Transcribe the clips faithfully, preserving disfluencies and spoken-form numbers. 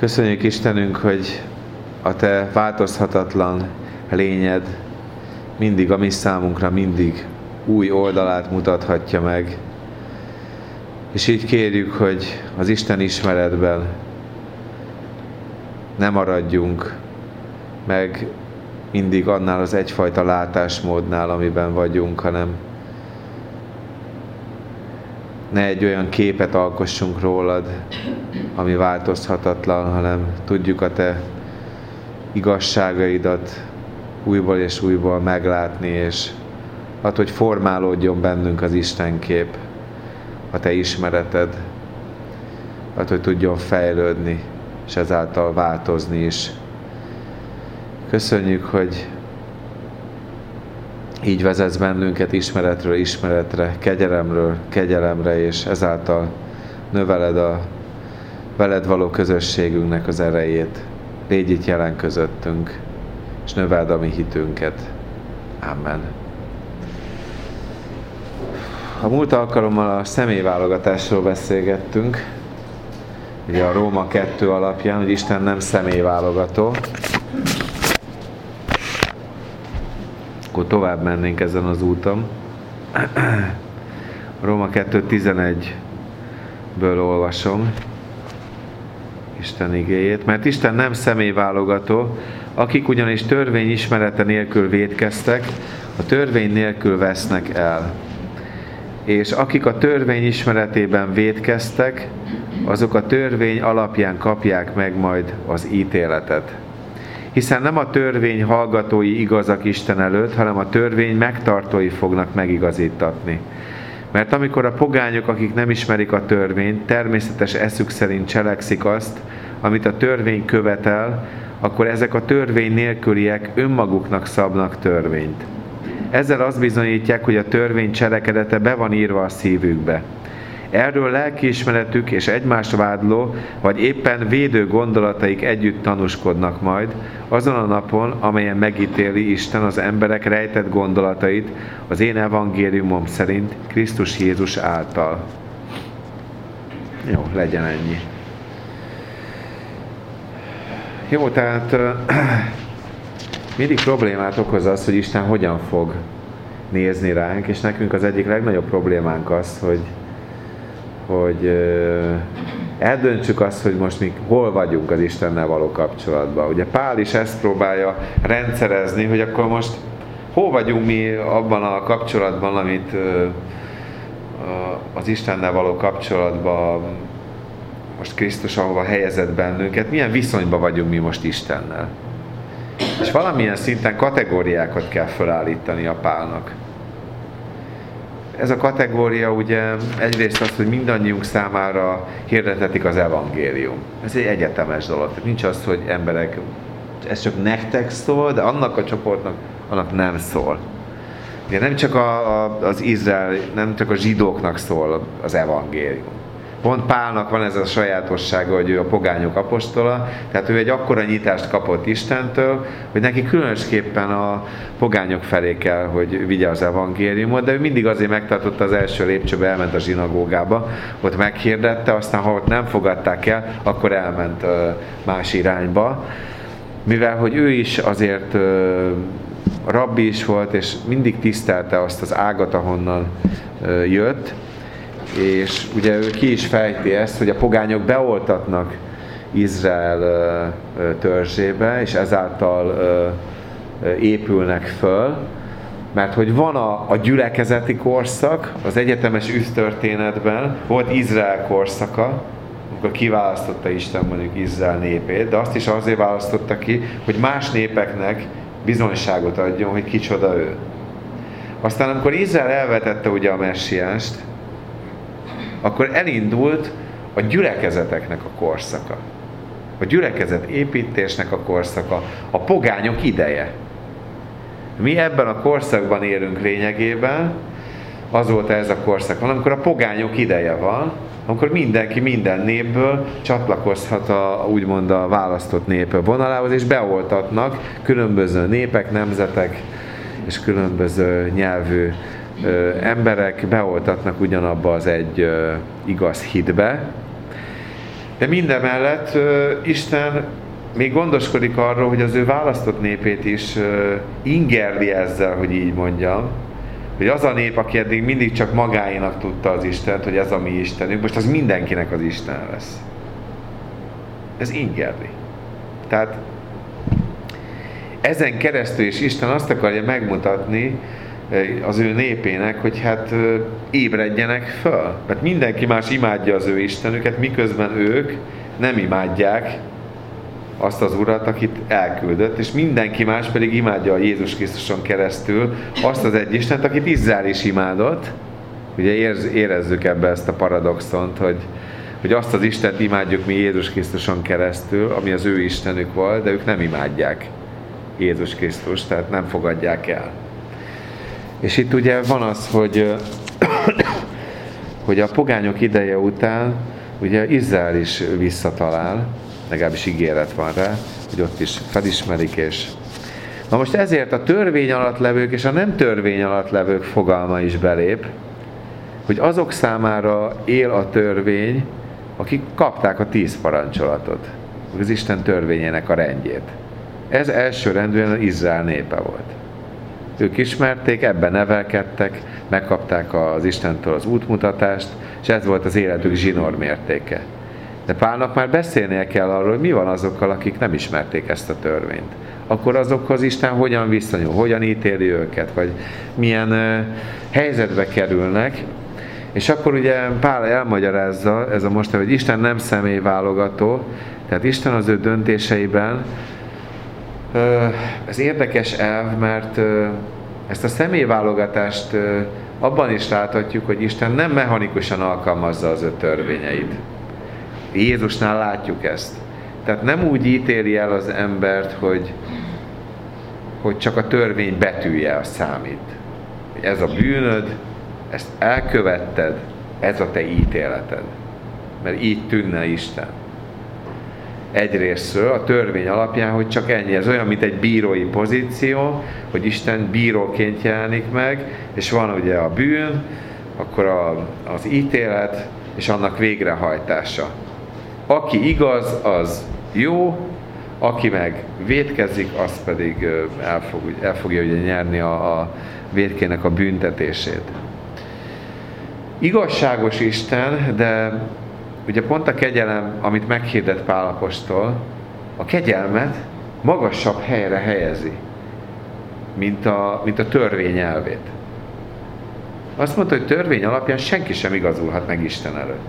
Köszönjük Istenünk, hogy a Te változhatatlan lényed mindig a mi számunkra mindig új oldalát mutathatja meg. És így kérjük, hogy az Isten ismeretben ne maradjunk meg mindig annál az egyfajta látásmódnál, amiben vagyunk, hanem ne egy olyan képet alkossunk rólad, ami változhatatlan, hanem tudjuk a Te igazságaidat újból és újból meglátni, és ad, hogy formálódjon bennünk az Istenkép, a Te ismereted, ad, hogy tudjon fejlődni, és ezáltal változni is. Köszönjük, hogy így vezetsz bennünket ismeretről ismeretre, kegyelemről kegyelemre, és ezáltal növeled a veled való közösségünknek az erejét. Légy itt jelen közöttünk, és növeld a mi hitünket. Amen. A múlt alkalommal a személyválogatásról beszélgettünk, ugye a Róma kettő alapján, hogy Isten nem személyválogató. Akkor tovább mennénk ezen az úton. Róma kettő tizenegyből olvasom Isten igéjét. Mert Isten nem személyválogató, akik ugyanis törvény ismerete nélkül vétkeztek, a törvény nélkül vesznek el. És akik a törvény ismeretében vétkeztek, azok a törvény alapján kapják meg majd az ítéletet. Hiszen nem a törvény hallgatói igazak Isten előtt, hanem a törvény megtartói fognak megigazítatni. Mert amikor a pogányok, akik nem ismerik a törvényt, természetes eszük szerint cselekszik azt, amit a törvény követel, akkor ezek a törvény nélküliek önmaguknak szabnak törvényt. Ezzel azt bizonyítják, hogy a törvény cselekedete be van írva a szívükbe. Erről lelkiismeretük és egymást vádló, vagy éppen védő gondolataik együtt tanúskodnak majd, azon a napon, amelyen megítéli Isten az emberek rejtett gondolatait az én evangéliumom szerint Krisztus Jézus által. Jó, legyen ennyi. Jó, tehát mindig problémát okoz az, hogy Isten hogyan fog nézni ránk, és nekünk az egyik legnagyobb problémánk az, hogy hogy eldöntsük azt, hogy most mi hol vagyunk az Istennel való kapcsolatban. Ugye Pál is ezt próbálja rendszerezni, hogy akkor most hol vagyunk mi abban a kapcsolatban, amit az Istennel való kapcsolatban most Krisztus ahova helyezett bennünket, milyen viszonyban vagyunk mi most Istennel. És valamilyen szinten kategóriákat kell felállítani a Pálnak. Ez a kategória ugye egyrészt az, hogy mindannyiunk számára hirdetetik az evangélium. Ez egy egyetemes dolog. Tehát nincs az, hogy emberek, ez csak nektek szól, de annak a csoportnak, annak nem szól. Ugye nem csak a, a, az Izrael, nem csak a zsidóknak szól az evangélium. Pont Pálnak van ez a sajátossága, hogy ő a pogányok apostola, tehát ő egy akkora nyitást kapott Istentől, hogy neki különösképpen a pogányok felé kell, hogy vigye az evangéliumot, de ő mindig azért megtartotta az első lépcsőbe, elment a zsinagógába, ott meghirdette, aztán ha ott nem fogadták el, akkor elment más irányba. Mivel, hogy ő is azért rabbi is volt, és mindig tisztelte azt az ágat, ahonnan jött, és ugye ő ki is fejti ezt, hogy a pogányok beoltatnak Izrael törzsébe, és ezáltal épülnek föl, mert hogy van a, a gyülekezeti korszak, az egyetemes üsztörténetben volt Izrael korszaka, amikor kiválasztotta Isten mondjuk Izrael népét, de azt is azért választotta ki, hogy más népeknek bizonyságot adjon, hogy kicsoda ő. Aztán amikor Izrael elvetette ugye a messiást, akkor elindult a gyülekezeteknek a korszaka. A gyülekezet építésnek a korszaka, a pogányok ideje. Mi ebben a korszakban élünk lényegében, azóta ez a korszak van, amikor a pogányok ideje van, amikor mindenki minden népből csatlakozhat a, úgymond a választott nép vonalához, és beoltatnak különböző népek, nemzetek és különböző nyelvű ö, emberek beoltatnak ugyanabba az egy ö, igaz hitbe. De mindemellett Isten még gondoskodik arról, hogy az ő választott népét is ingerli ezzel, hogy így mondjam, hogy az a nép, aki eddig mindig csak magáénak tudta az Istent, hogy ez a mi Istenünk, most az mindenkinek az Isten lesz. Ez ingerli. Tehát ezen keresztül is Isten azt akarja megmutatni az ő népének, hogy hát ébredjenek föl. Mert mindenki más imádja az ő Istenüket, miközben ők nem imádják azt az Urat, akit elküldött, és mindenki más pedig imádja a Jézus Krisztuson keresztül azt az egy Istent, akit Izrael is imádott. Ugye érz, érezzük ebbe ezt a paradoxont, hogy, hogy azt az Istent imádjuk mi Jézus Krisztuson keresztül, ami az ő Istenük volt, de ők nem imádják Jézus Krisztust, tehát nem fogadják el. És itt ugye van az, hogy, hogy a pogányok ideje után ugye Izrael is visszatalál, legalábbis ígéret van rá, hogy ott is felismerik, és na most ezért a törvény alatt levők és a nem törvény alatt levők fogalma is belép, hogy azok számára él a törvény, akik kapták a tíz parancsolatot, az Isten törvényének a rendjét. Ez elsőrendűen az Izrael népe volt. Ők ismerték, ebben nevelkedtek, megkapták az Istentől az útmutatást, és ez volt az életük zsinór mértéke. De Pálnak már beszélnie kell arról, hogy mi van azokkal, akik nem ismerték ezt a törvényt. Akkor azokhoz Isten hogyan viszonyul, hogyan ítéli őket, vagy milyen uh, helyzetbe kerülnek. És akkor ugye Pál elmagyarázza, ez a most, hogy Isten nem személyválogató, tehát Isten az ő döntéseiben, uh, ez érdekes elv, mert uh, ezt a személyválogatást uh, abban is láthatjuk, hogy Isten nem mechanikusan alkalmazza az ő törvényeit. Jézusnál látjuk ezt. Tehát nem úgy ítéli el az embert, hogy, hogy csak a törvény betűje a számít. Hogy ez a bűnöd, ezt elkövetted, ez a te ítéleted. Mert így tűnne Isten. Egyrésztről a törvény alapján, hogy csak ennyi. Ez olyan, mint egy bírói pozíció, hogy Isten bíróként jelenik meg, és van ugye a bűn, akkor a, az ítélet, és annak végrehajtása. Aki igaz, az jó, aki meg vétkezik, az pedig el, fog, el fogja ugye nyerni a, a vétkének a büntetését. Igazságos Isten, de ugye pont a kegyelem, amit meghirdet Pál apostol, a kegyelmet magasabb helyre helyezi, mint a, mint a törvény elvét. Azt mondta, hogy törvény alapján senki sem igazulhat meg Isten előtt.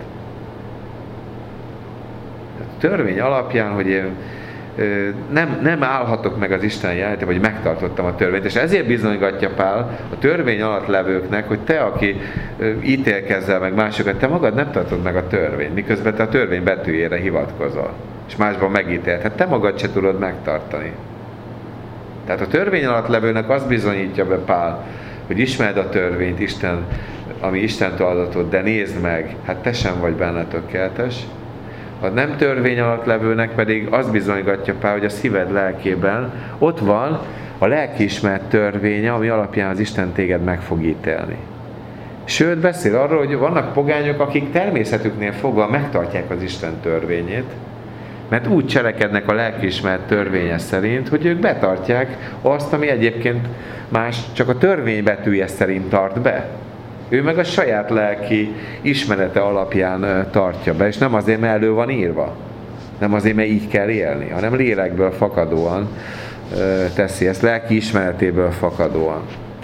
Törvény alapján, hogy én nem, nem állhatok meg az Isten jelenetében, hogy megtartottam a törvényt. És ezért bizonygatja Pál a törvény alatt levőknek, hogy te, aki ítélkezzel meg másokat, te magad nem tartod meg a törvényt, miközben te a törvény betűjére hivatkozol. És másban megítélt. Hát te magad se tudod megtartani. Tehát a törvény alatt levőnek azt bizonyítja be Pál, hogy ismerd a törvényt, Isten, ami Istentől adatott, de nézd meg, hát te sem vagy benne tökéletes. A nem törvény alatt levőnek pedig azt bizonygatja Pál, hogy a szíved lelkében ott van a lelkiismert törvénye, ami alapján az Isten téged meg fog ítélni. Sőt, beszél arról, hogy vannak pogányok, akik természetüknél fogva megtartják az Isten törvényét, mert úgy cselekednek a lelkiismert törvénye szerint, hogy ők betartják azt, ami egyébként más csak a törvény betűje szerint tart be. Ő meg a saját lelki ismerete alapján tartja be, és nem azért, mert elő van írva. Nem azért, mert így kell élni, hanem lélekből fakadóan teszi ezt, lelki ismeretéből fakadóan.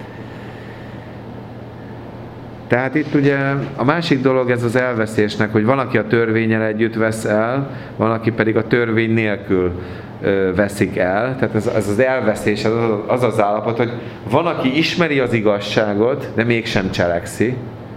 Tehát itt ugye a másik dolog ez az elveszésnek, hogy van, aki a törvénnyel együtt vesz el, van, aki pedig a törvény nélkül veszik el. Tehát ez, ez az elveszés, az, az az állapot, hogy van, aki ismeri az igazságot, de mégsem cselekszi.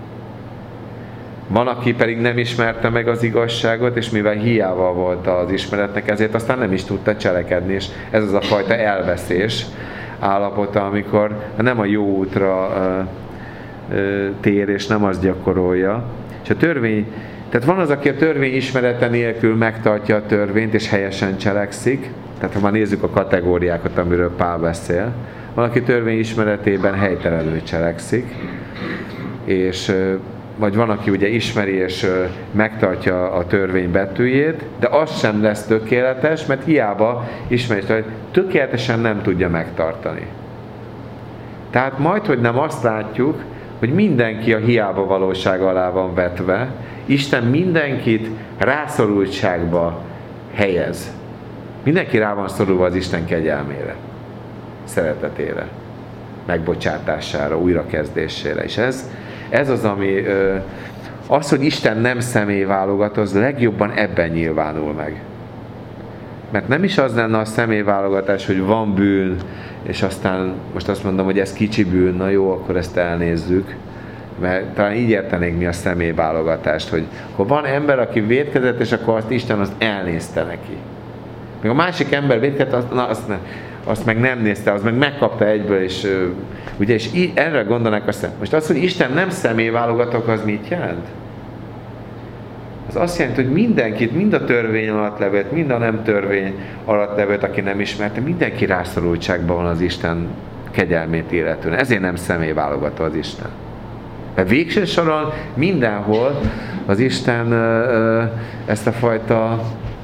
Van, aki pedig nem ismerte meg az igazságot, és mivel hiába volt az ismeretnek, ezért aztán nem is tudta cselekedni, és ez az a fajta elveszés állapota, amikor nem a jó útra uh, uh, tér, és nem azt gyakorolja. És a törvény, tehát van az, aki a törvény ismerete nélkül megtartja a törvényt, és helyesen cselekszik. Tehát ha már nézzük a kategóriákat, amiről Pál beszél. Van, aki törvény ismeretében helytelenül cselekszik, és vagy van, aki ugye ismeri és megtartja a törvény betűjét, de az sem lesz tökéletes, mert hiába ismeri, hogy tökéletesen nem tudja megtartani. Tehát majd, hogy nem azt látjuk, hogy mindenki a hiába valóság alá van vetve, Isten mindenkit rászorultságba helyez. Mindenki rá van szorulva az Isten kegyelmére, szeretetére, megbocsátására, újrakezdésére. És ez, ez az, ami az, hogy Isten nem személyválogat, az legjobban ebben nyilvánul meg. Mert nem is az lenne a személyválogatás, hogy van bűn, és aztán most azt mondom, hogy ez kicsi bűn, na jó, akkor ezt elnézzük. Mert talán így értenénk mi a személyválogatást, hogy akkor van ember, aki vétkezett, és akkor azt Isten azt elnézte neki. Még a másik ember vétkezett, azt, na, azt, azt meg nem nézte, azt meg megkapta egyből, és ugye, és így, erre gondolnak a szem. Most az, hogy Isten nem személyválogatok, az mit jelent? Az azt jelenti, hogy mindenkit, mind a törvény alatt levőt, mind a nem törvény alatt levőt, aki nem ismerte, mindenki rászorultságban van az Isten kegyelmét illetően. Ezért nem személyválogató az Isten. Mert végső soron mindenhol az Isten ezt a fajta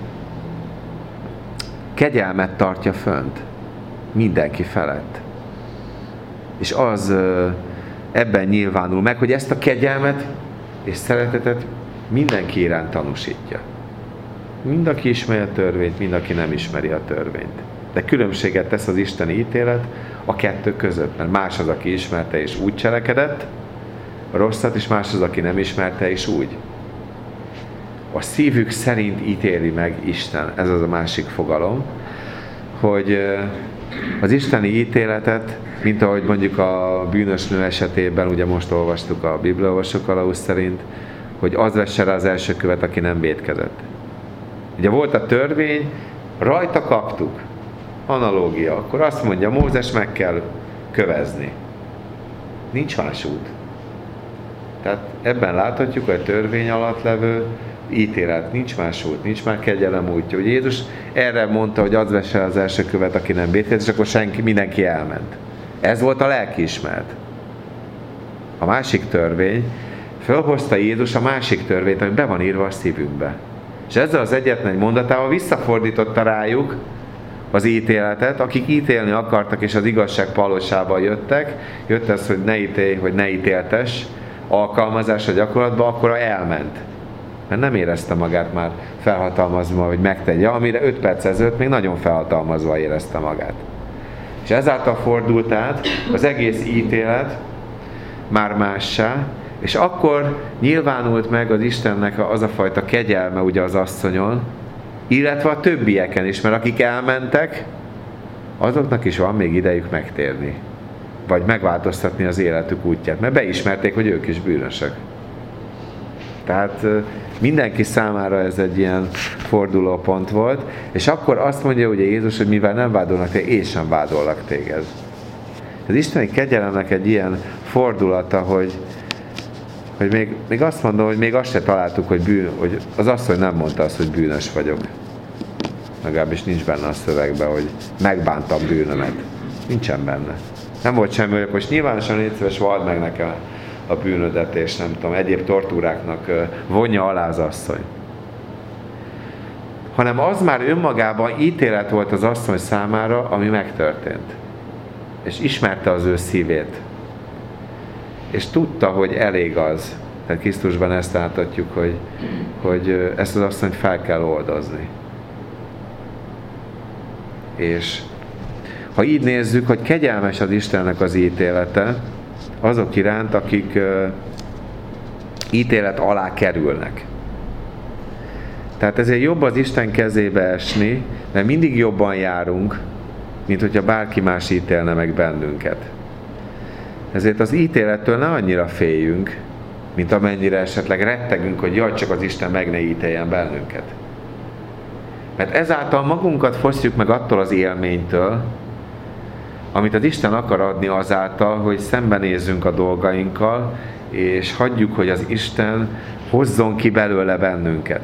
kegyelmet tartja fönt. Mindenki felett. És az ebben nyilvánul meg, hogy ezt a kegyelmet és szeretetet mindenki iránt tanúsítja. Mind aki ismeri a törvényt, mind aki nem ismeri a törvényt. De különbséget tesz az isteni ítélet a kettő között, mert más az, aki ismerte és úgy cselekedett, a rosszat, és más az, aki nem ismerte és úgy. A szívük szerint ítéli meg Isten. Ez az a másik fogalom, hogy az isteni ítéletet, mint ahogy mondjuk a bűnös nő esetében, ugye most olvastuk a bibliaolvasó kalauz szerint, hogy az vesse rá az első követ, aki nem vétkezett. Ugye volt a törvény, rajta kaptuk. Analógia. Akkor azt mondja, Mózes, meg kell kövezni. Nincs más út. Tehát ebben láthatjuk, hogy a törvény alatt levő ítélet, nincs más út, nincs már kegyelem útja. Ugye Jézus erre mondta, hogy az vesse az első követ, aki nem vétkezett, és akkor senki, mindenki elment. Ez volt a lelkiismeret. A másik törvény, fölhozta Jézus a másik törvényt, ami be van írva a szívünkbe. És ezzel az egyetlen mondatával visszafordította rájuk az ítéletet, akik ítélni akartak, és az igazság palosába jöttek, jött ez, hogy ne ítélj, hogy ne ítéltes, alkalmazásra gyakorlatban, akkor elment. Mert nem érezte magát már felhatalmazva, hogy megtegye, amire öt perc ezelőtt még nagyon felhatalmazva érezte magát. És ezáltal fordult át az egész ítélet már mássá, és akkor nyilvánult meg az Istennek az a fajta kegyelme ugye az asszonyon, illetve a többieken is, mert akik elmentek, azoknak is van még idejük megtérni. Vagy megváltoztatni az életük útját, mert beismerték, hogy ők is bűnösök. Tehát mindenki számára ez egy ilyen fordulópont volt, és akkor azt mondja ugye Jézus, hogy mivel nem vádolnak téged, én sem vádollak téged. Az isteni kegyelemnek egy ilyen fordulata, hogy, hogy még, még azt mondom, hogy még azt se találtuk, hogy, bűn, hogy az asszony nem mondta azt, hogy bűnös vagyok. Legalábbis nincs benne a szövegben, hogy megbántam bűnömet. Nincsen benne. Nem volt semmi, hogy most nyilvánosan légy szíves, vald meg nekem a bűnödet, és nem tudom, egyéb tortúráknak vonja alá az asszony. Hanem az már önmagában ítélet volt az asszony számára, ami megtörtént. És ismerte az ő szívét. És tudta, hogy elég az. Tehát Krisztusban ezt láthatjuk, hogy, hogy ezt az asszonyt fel kell oldozni. És ha így nézzük, hogy kegyelmes az Istennek az ítélete azok iránt, akik uh, ítélet alá kerülnek. Tehát ezért jobb az Isten kezébe esni, mert mindig jobban járunk, mint hogyha bárki más ítélne meg bennünket. Ezért az ítélettől ne annyira féljünk, mint amennyire esetleg rettegünk, hogy jaj, csak az Isten meg ne ítéljen bennünket. Mert ezáltal magunkat fosztjuk meg attól az élménytől, amit az Isten akar adni azáltal, hogy szembenézzünk a dolgainkkal, és hagyjuk, hogy az Isten hozzon ki belőle bennünket.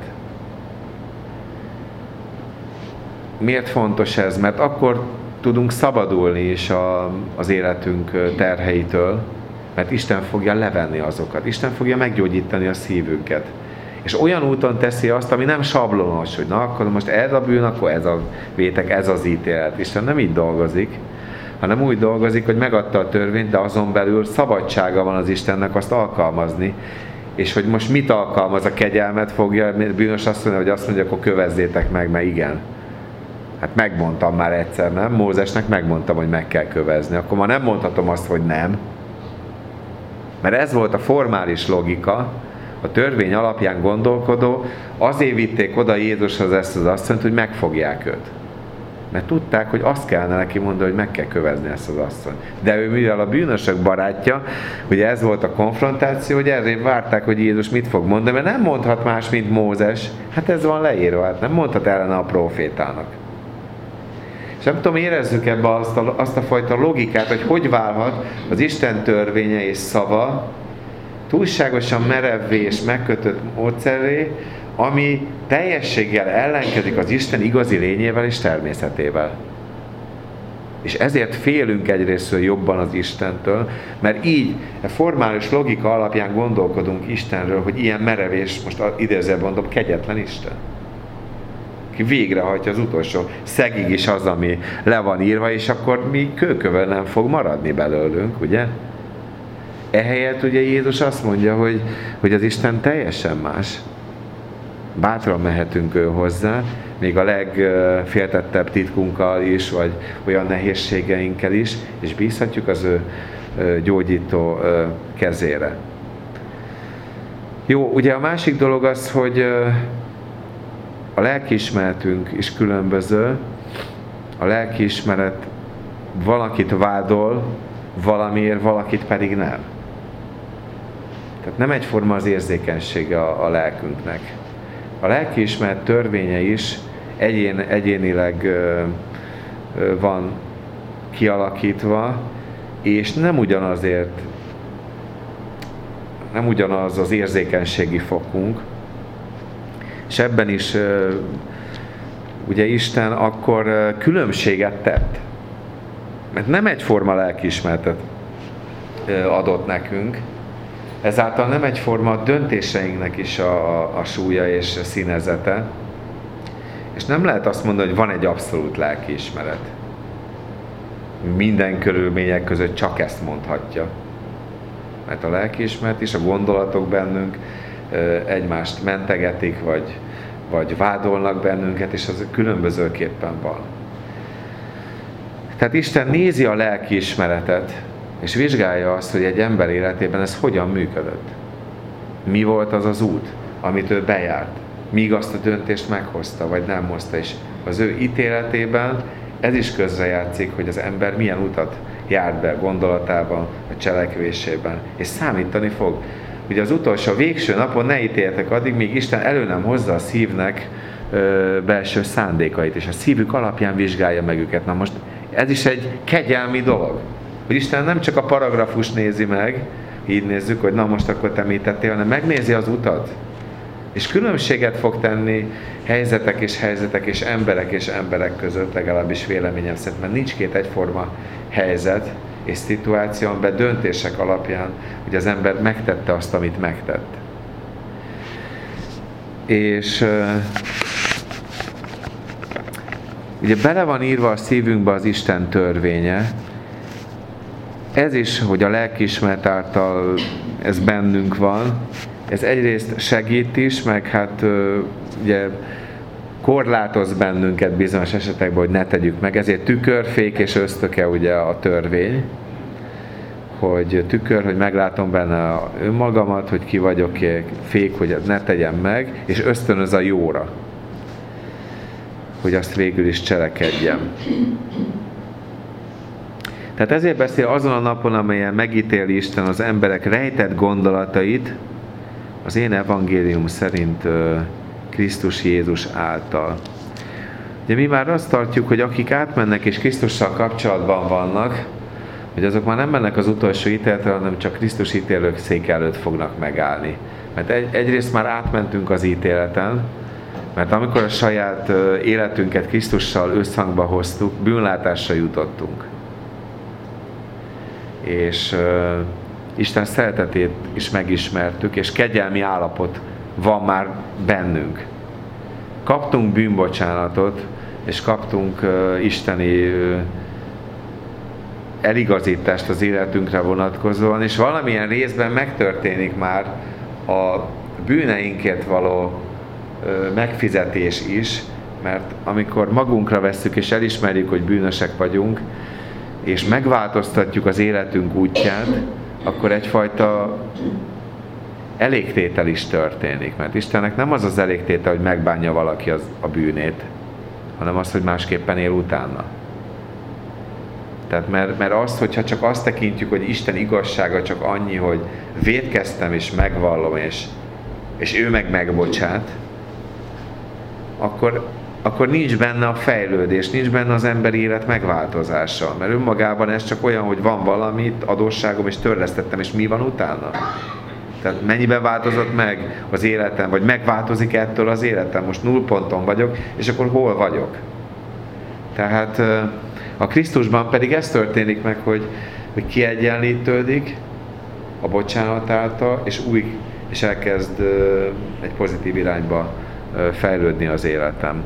Miért fontos ez? Mert akkor tudunk szabadulni is a, az életünk terheitől, Mert Isten fogja levenni azokat. Isten fogja meggyógyítani a szívünket. És olyan úton teszi azt, ami nem sablonos, hogy na, akkor most ez a bűn, akkor ez a vétek, ez az ítélet. Isten nem így dolgozik, hanem úgy dolgozik, hogy megadta a törvényt, de azon belül szabadsága van az Istennek azt alkalmazni. És hogy most mit alkalmaz, a kegyelmet fogja, bűnös azt mondja, hogy azt mondja, akkor kövezzétek meg, mert igen. Hát megmondtam már egyszer, nem? Mózesnek megmondtam, hogy meg kell kövezni. Akkor már nem mondhatom azt, hogy nem. Mert ez volt a formális logika, a törvény alapján gondolkodó, azért vitték oda Jézushoz ezt az asszonyt, hogy megfogják őt. Mert tudták, hogy azt kellene neki mondani, hogy meg kell kövezni ezt az asszonyt. De ő, mivel a bűnösök barátja, ugye ez volt a konfrontáció, hogy ezért várták, hogy Jézus mit fog mondani, mert nem mondhat más, mint Mózes. Hát ez van leírva, hát nem mondhat ellene a prófétának. És nem tudom, érezzük ebbe azt a, azt a fajta logikát, hogy hogy válhat az Isten törvénye és szava túlságosan merevvé és megkötött módszerré, ami teljességgel ellenkezik az Isten igazi lényével és természetével. És ezért félünk egyrésztől jobban az Istentől, mert így a formális logika alapján gondolkodunk Istenről, hogy ilyen merev és, most idézőben mondom, kegyetlen Isten. Ki végrehajtja az utolsó szegig is az, ami le van írva, és akkor mi kőkövön nem fog maradni belőlünk, ugye? Ehelyett ugye Jézus azt mondja, hogy, hogy az Isten teljesen más. Bátran mehetünk ő hozzá, még a legféltettebb titkunkkal is, vagy olyan nehézségeinkkel is, és bízhatjuk az ő gyógyító kezére. Jó, ugye a másik dolog az, hogy a lelkiismeretünk is különböző. A lelkiismeret valakit vádol valamiért, valakit pedig nem. Tehát nem egyforma az érzékenysége a, a lelkünknek. A lelkiismeret törvénye is egyén, egyénileg ö, ö, van kialakítva, és nem ugyanazért, nem ugyanaz az érzékenységi fokunk, és ebben is ö, ugye Isten akkor ö, különbséget tett. Mert nem egyforma lelkiismeretet ö, adott nekünk, ezáltal nem egyforma a döntéseinknek is a, a, a súlya és a színezete. És nem lehet azt mondani, hogy van egy abszolút lelkiismeret. Minden körülmények között csak ezt mondhatja. Mert a lelkiismeret is, a gondolatok bennünk egymást mentegetik, vagy, vagy vádolnak bennünket, és az különbözőképpen van. Tehát Isten nézi a lelkiismeretet, és vizsgálja azt, hogy egy ember életében ez hogyan működött. Mi volt az az út, amit ő bejárt, míg azt a döntést meghozta, vagy nem hozta. És az ő ítéletében ez is közrejátszik, hogy az ember milyen utat járt be gondolatában, a cselekvésében, és számítani fog. Ugye az utolsó, végső napon ne ítéljetek addig, míg Isten elő nem hozza a szívnek ö, belső szándékait, és a szívük alapján vizsgálja meg őket. Na most ez is egy kegyelmi dolog. Hogy Isten nem csak a paragrafus nézi meg, így nézzük, hogy na most akkor te mit tettél, hanem megnézi az utat. És különbséget fog tenni helyzetek és helyzetek és emberek és emberek között, legalábbis véleményem szerint, mert nincs két egyforma helyzet és szituáció, amiben döntések alapján, hogy az ember megtette azt, amit megtett. És uh, ugye bele van írva a szívünkbe az Isten törvénye. Ez is, hogy a lelkiismeret által ez bennünk van, ez egyrészt segít is, meg hát ugye korlátoz bennünket bizonyos esetekben, hogy ne tegyük meg. Ezért tükör, fék és ösztöke ugye a törvény, hogy tükör, hogy meglátom benne önmagamat, hogy ki vagyok, fék, hogy ne tegyem meg, és ösztönöz a jóra, hogy azt végül is cselekedjem. Tehát ezért beszél azon a napon, amelyen megítéli Isten az emberek rejtett gondolatait, az én evangélium szerint uh, Krisztus Jézus által. Ugye mi már azt tartjuk, hogy akik átmennek és Krisztussal kapcsolatban vannak, hogy azok már nem mennek az utolsó ítéletre, hanem csak Krisztus ítélők szék előtt fognak megállni. Mert egy, egyrészt már átmentünk az ítéleten, mert amikor a saját uh, életünket Krisztussal összhangba hoztuk, bűnlátásra jutottunk. És uh, Isten szeretetét is megismertük, és kegyelmi állapot van már bennünk. Kaptunk bűnbocsánatot, és kaptunk uh, isteni uh, eligazítást az életünkre vonatkozóan, és valamilyen részben megtörténik már a bűneinkért való uh, megfizetés is, mert amikor magunkra vesszük és elismerjük, hogy bűnösek vagyunk, és megváltoztatjuk az életünk útját, akkor egyfajta elégtétel is történik. Mert Istennek nem az az elégtétel, hogy megbánja valaki az, a bűnét, hanem az, hogy másképpen él utána. Tehát mert, mert azt, hogyha csak azt tekintjük, hogy Isten igazsága csak annyi, hogy vétkeztem és megvallom, és, és ő meg megbocsát, akkor, akkor nincs benne a fejlődés, nincs benne az emberi élet megváltozása. Mert önmagában ez csak olyan, hogy van valamit, adósságom, és törlesztettem, és mi van utána? Tehát mennyiben változott meg az életem, vagy megváltozik ettől az életem? Most null ponton vagyok, és akkor hol vagyok? Tehát a Krisztusban pedig ez történik meg, hogy, hogy kiegyenlítődik a bocsánat által, és új, és elkezd egy pozitív irányba fejlődni az életem.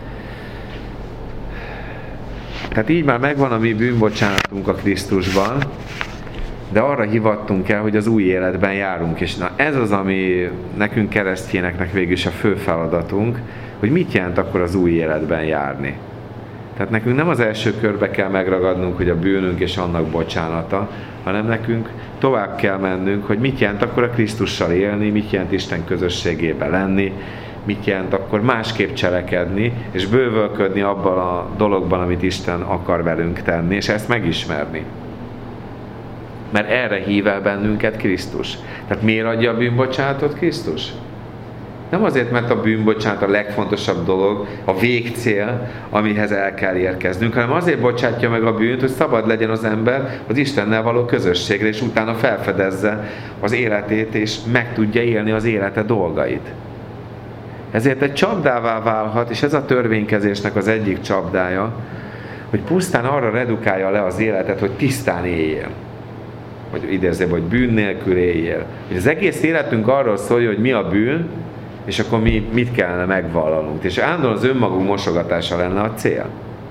Tehát így már megvan a mi bűnbocsánatunk a Krisztusban, de arra hivattunk el, hogy az új életben járunk. És na ez az, ami nekünk keresztényeknek végül is a fő feladatunk, hogy mit jelent akkor az új életben járni. Tehát nekünk nem az első körbe kell megragadnunk, hogy a bűnünk és annak bocsánata, hanem nekünk tovább kell mennünk, hogy mit jelent akkor a Krisztussal élni, mit jelent Isten közösségében lenni, mit jelent akkor másképp cselekedni, és bővölködni abban a dologban, amit Isten akar velünk tenni, és ezt megismerni. Mert erre hív el bennünket Krisztus. Tehát miért adja a bűnbocsánatot Krisztus? Nem azért, mert a bűnbocsánat a legfontosabb dolog, a végcél, amihez el kell érkeznünk, hanem azért bocsátja meg a bűnt, hogy szabad legyen az ember az Istennel való közösségre, és utána felfedezze az életét, és meg tudja élni az élete dolgait. Ezért egy csapdává válhat, és ez a törvénykezésnek az egyik csapdája, hogy pusztán arra redukálja le az életet, hogy tisztán éljél. Vagy idézzél, hogy bűn nélkül éljél. Hogy az egész életünk arról szólja, hogy mi a bűn, és akkor mi mit kellene megvallanunk. És állandóan az önmagunk mosogatása lenne a cél.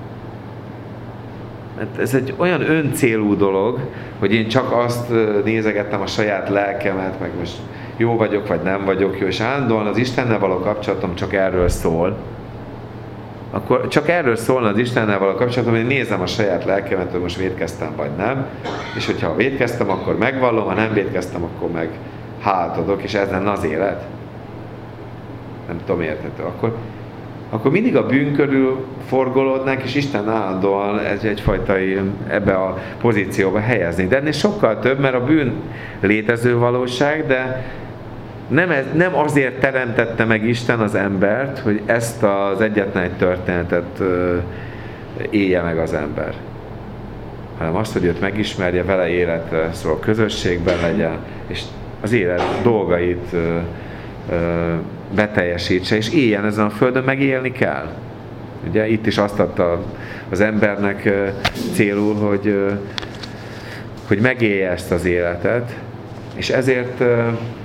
Mert ez egy olyan öncélú dolog, hogy én csak azt nézegettem a saját lelkemet, meg most jó vagyok, vagy nem vagyok jó, és állandóan az Istennel való kapcsolatom csak erről szól. Akkor csak erről szólna az Istennel való kapcsolatom, hogy nézem a saját lelkemet, hogy most vétkeztem, vagy nem, és hogyha vétkeztem, akkor megvallom, ha nem vétkeztem, akkor meg hátadok, és ez lenne az élet. Nem tudom, érthető. Akkor, akkor mindig a bűn körül forgolódnánk, és Isten állandóan ez egyfajta ebbe a pozícióba helyezni. De ennél sokkal több, mert a bűn létező valóság, de nem, ez, nem azért teremtette meg Isten az embert, hogy ezt az egyetlen egy történetet ö, élje meg az ember. Hanem azt, hogy őt megismerje, vele életre, szóval közösségben legyen, és az élet dolgait ö, ö, beteljesítse, és éljen ezen a földön, meg élni kell. Ugye itt is azt adta az embernek ö, célul, hogy, ö, hogy megélje ezt az életet, és ezért ö,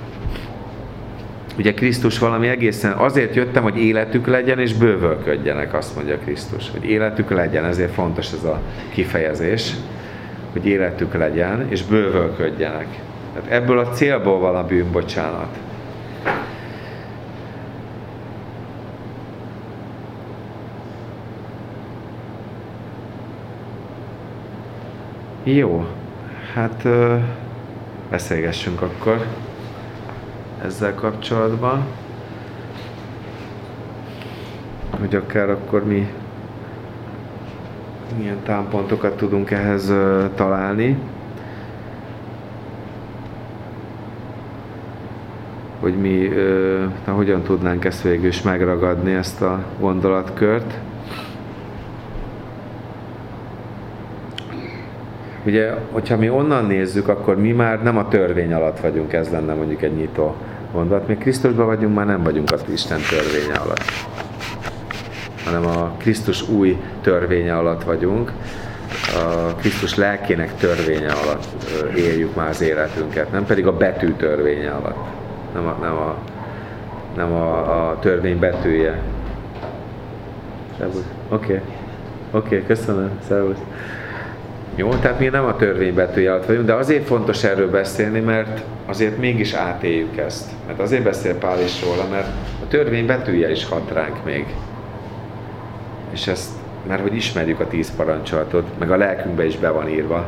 ugye Krisztus valami egészen, azért jöttem, hogy életük legyen és bővölködjenek, azt mondja Krisztus, hogy életük legyen, ezért fontos ez a kifejezés, hogy életük legyen és bővölködjenek. Tehát ebből a célból van a bűnbocsánat. Jó, hát beszélgessünk akkor ezzel kapcsolatban, hogy akár akkor mi milyen támpontokat tudunk ehhez uh, találni, hogy mi uh, na, hogyan tudnánk ezt végül is megragadni, ezt a gondolatkört. Ugye, hogyha mi onnan nézzük, akkor mi már nem a törvény alatt vagyunk, ez lenne mondjuk egy nyitó gondolat. Mi Krisztusban vagyunk, már nem vagyunk az Isten törvénye alatt, hanem a Krisztus új törvénye alatt vagyunk. a Krisztus lelkének törvénye alatt éljük már az életünket, nem pedig a betű törvénye alatt. Nem a, nem a, nem a, a törvény betűje. Oké, oké, okay. okay, köszönöm, szervusz. Jó, tehát mi nem a törvény betűje alatt vagyunk, de azért fontos erről beszélni, mert azért mégis átéljük ezt. Mert azért beszél Pál is róla, mert a törvény betűje is hat ránk még. És ezt, mert hogy ismerjük a tíz parancsolatot, meg a lelkünkbe is be van írva.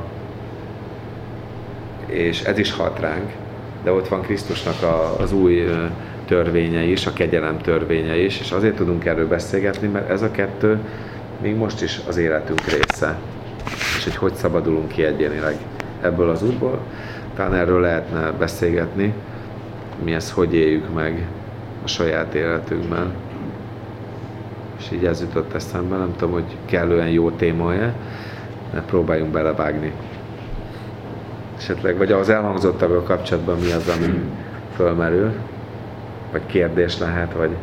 És ez is hat ránk, de ott van Krisztusnak a, az új törvénye is, a kegyelem törvénye is, és azért tudunk erről beszélgetni, mert ez a kettő még most is az életünk része. És hogy hogy szabadulunk ki egyénileg ebből az útból, talán erről lehetne beszélgetni, mi ezt hogy éljük meg a saját életünkben. És így ez jutott eszembe, nem tudom, hogy kellően jó téma-e, de próbáljunk belevágni. Esetleg, vagy az elhangzottakkal kapcsolatban mi az, ami fölmerül, vagy kérdés lehet, vagy...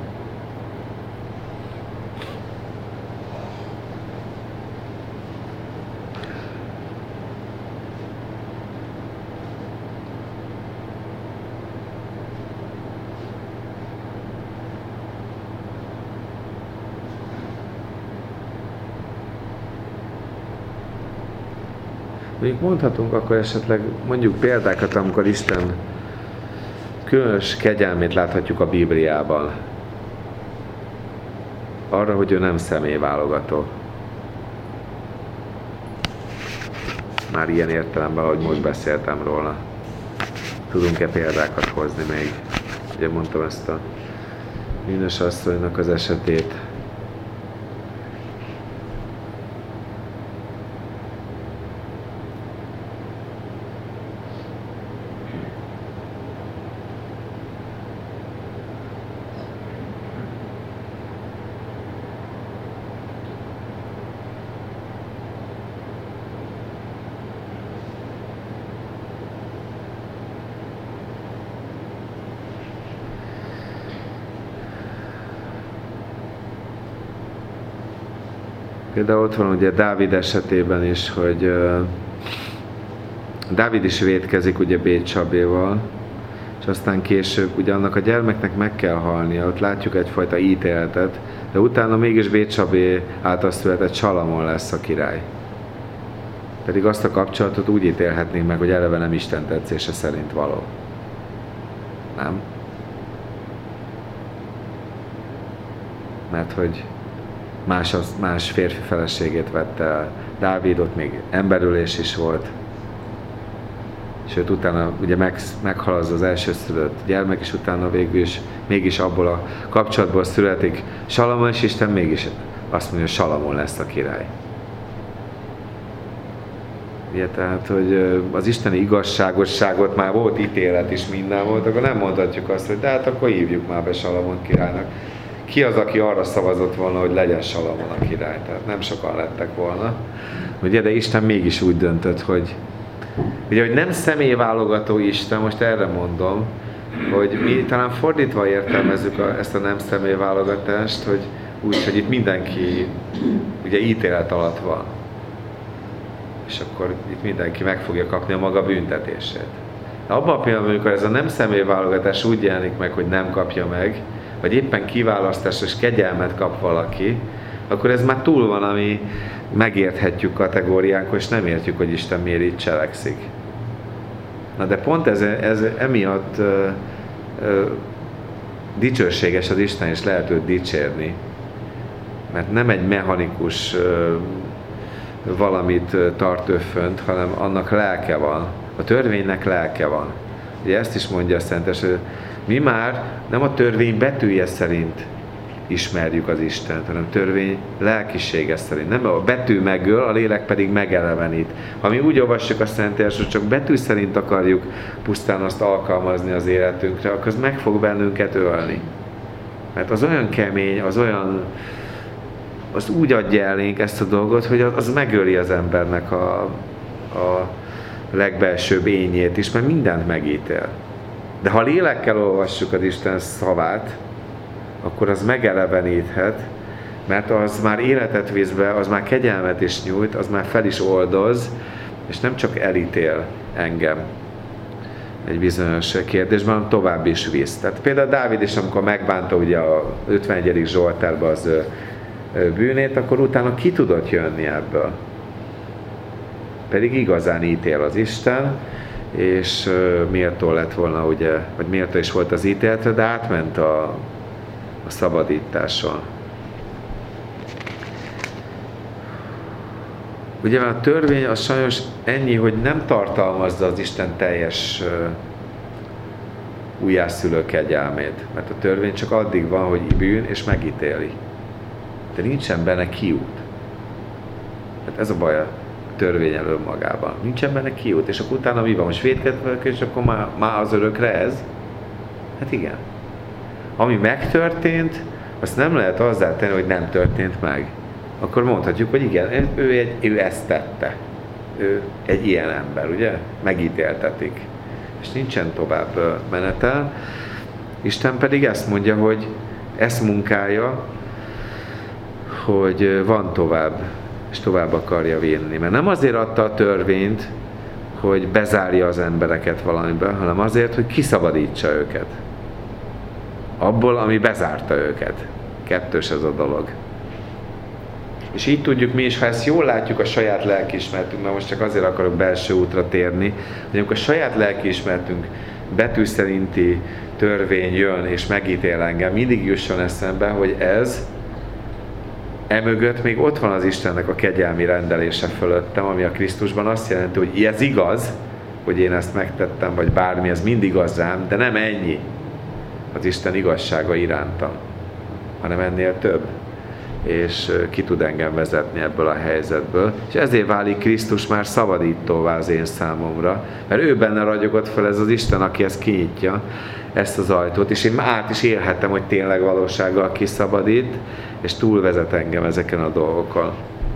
Mondjuk mondhatunk akkor esetleg mondjuk példákat, amikor Isten különös kegyelmét láthatjuk a Bibliában. Arra, hogy ő nem személyválogató. Már ilyen értelemben, ahogy most beszéltem róla. Tudunk-e példákat hozni még? Ugye mondtam ezt a bűnös asszonynak az esetét. Például ott van ugye Dávid esetében is, hogy uh, Dávid is vétkezik ugye Bétsabéval, és aztán később ugye annak a gyermeknek meg kell halnia, ott látjuk egyfajta ítéletet, de utána mégis Bétsabé által született Salamon lesz a király. Pedig azt a kapcsolatot úgy ítélhetnénk meg, hogy eleve nem Isten tetszése szerint való. Nem? Mert hogy Más, az, más férfi feleségét vette el. Dávid, ott még emberülés is volt. Sőt, utána ugye meg, meghal az az elsőszülött gyermek, és utána végül is mégis abból a kapcsolatból születik Salamon, és Isten mégis azt mondja, hogy Salamon lesz a király. Ugye, tehát, hogy az isteni igazságosságot már volt ítélet is, minden volt, akkor nem mondhatjuk azt, hogy de hát akkor hívjuk már be Salamon királynak. Ki az, aki arra szavazott volna, hogy legyen Salamon a király? Tehát nem sokan lettek volna. Ugye, de Isten mégis úgy döntött, hogy ugye, hogy nem személyválogató Isten, most erre mondom, hogy mi talán fordítva értelmezzük a, ezt a nem személyválogatást, hogy úgy, hogy itt mindenki ugye ítélet alatt van. És akkor itt mindenki meg fogja kapni a maga büntetését. De abban a pillanatban, amikor ez a nem személyválogatás úgy jelenik meg, hogy nem kapja meg, vagy éppen kiválasztásos kegyelmet kap valaki, akkor ez már túl van, ami megérthetjük kategóriánkon, és nem értjük, hogy Isten miért így cselekszik. Na de pont ez, ez emiatt ö, ö, dicsőséges az Isten, és lehet őt dicsérni. Mert nem egy mechanikus ö, valamit tart ő fönt, hanem annak lelke van. A törvénynek lelke van. Ugye ezt is mondja a Szentes, hogy mi már nem a törvény betűje szerint ismerjük az Istent, hanem törvény lelkisége szerint. Nem a betű megöl, a lélek pedig megelevenít. Ha mi úgy olvassuk a Szentírás, hogy csak betű szerint akarjuk pusztán azt alkalmazni az életünkre, akkor az meg fog bennünket ölni. Mert az olyan kemény, az olyan, az úgy adja elénk ezt a dolgot, hogy az megöli az embernek a, a legbelsőbb ényét is, mert mindent megítél. De ha lélekkel olvassuk az Isten szavát, akkor az megeleveníthet, Mert az már életet visz be, az már kegyelmet is nyújt, az már fel is oldoz, és nem csak elítél engem egy bizonyos kérdésben, hanem tovább is visz. Tehát például Dávid is, amikor megbánta ugye a ötvenegyedik Zsoltárban az ő, ő bűnét, akkor utána ki tudott jönni ebből. Pedig igazán ítél az Isten, és uh, méltó lett volna, ugye, vagy méltó is volt az ítéletre, de átment a, a szabadításon. Ugye a törvény az sajnos ennyi, hogy nem tartalmazza az Isten teljes uh, újjászülő kegyelmét. Mert a törvény csak addig van, hogy bűn és megítéli. De nincsen benne kiút. Hát ez a baj a törvény elől magában. Nincsen benne kiút. És akkor utána mi van? Most vétkedve, és akkor már, már az örökre ez? Hát igen. Ami megtörtént, azt nem lehet azzá tenni, hogy nem történt meg. Akkor mondhatjuk, hogy igen, ő, egy, ő ezt tette. Ő egy ilyen ember, ugye? Megítéltetik. És nincsen tovább menetel. Isten pedig ezt mondja, hogy ezt munkálja, hogy van tovább, és tovább akarja vinni. Mert nem azért adta a törvényt, hogy bezárja az embereket valamiben, hanem azért, hogy kiszabadítsa őket. Abból, ami bezárta őket. Kettős ez a dolog. És így tudjuk mi is, ha ezt jól látjuk a saját lelkiismeretünkben, most csak azért akarok belső útra térni, hogy amikor a saját lelkiismeretünk betű szerinti törvény jön és megítél engem, mindig jusson eszembe, hogy ez emögött még ott van az Istennek a kegyelmi rendelése fölöttem, ami a Krisztusban azt jelenti, hogy ez igaz, hogy én ezt megtettem, vagy bármi, ez mind igaz rám, de nem ennyi az Isten igazsága irántam, hanem ennél több. És ki tud engem vezetni ebből a helyzetből. És ezért válik Krisztus már szabadítóvá az én számomra, mert ő benne ragyogott fel ez az Isten, aki ezt kinyitja, ezt az ajtót, és én már át is élhetem, hogy tényleg valósággal kiszabadít, és túlvezet engem ezeken a dolgokkal.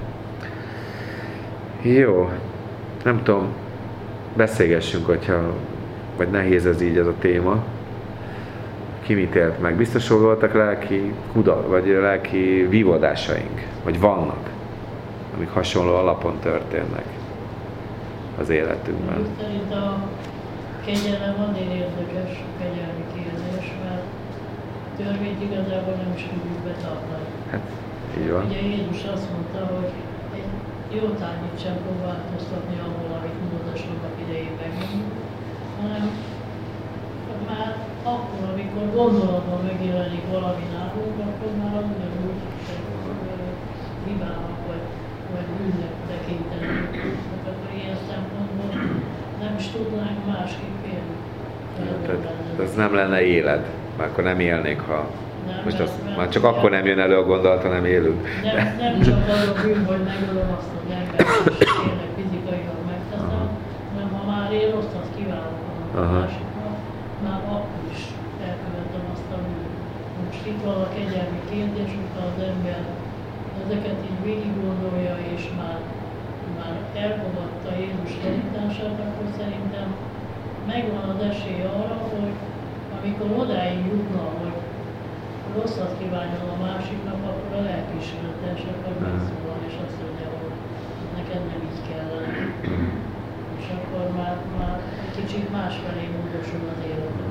Jó, nem tudom, beszélgessünk, hogyha, vagy nehéz ez így ez a téma. Ki mit élt meg? Biztos voltak lelki kuda, vagy lelki vívódásaink, vagy vannak, amik hasonló alapon történnek az életünkben. Szerint a kegyelem azért érdekes, a kegyelmi kérdés, mert a törvényt igazából nem is tudjuk betartani. Hát, így van. Ugye Jézus azt mondta, hogy egy jó tárgyit sem fog változtatni ahol, amit Mózesnak idején megmondjuk, hanem már akkor, amikor gondolatban megjelenik valami nálunk, akkor már ugyanúgy hibának vagy, vagy bűnnek tekintenek. Akkor ilyen szempontból nem is tudnánk másképp élni. Ez nem lenne élet, már akkor nem élnék, ha... Nem, most mert, az, mert már csak akkor nem jön elő a gondolat, hanem élünk. Nem, nem csak az a bűn, hogy megölöm azt az embert, és tényleg fizikailag megteszem, hanem ha már én rosszat kívánok a másiknak, már akkor is elkövetem azt a bűnt. Most itt van a kegyelmi kérdés, hogyha az ember ezeket így végig gondolja, és már, már elfogadta Jézus tanítását, akkor szerintem megvan az esély arra, hogy amikor odáig jutna, hogy rosszat kívánjon a másiknak, akkor a lelkiismeretes akar megszólal, és azt mondja, hogy neked nem így kellene. És akkor már, már egy kicsit másfelé módosul az életem.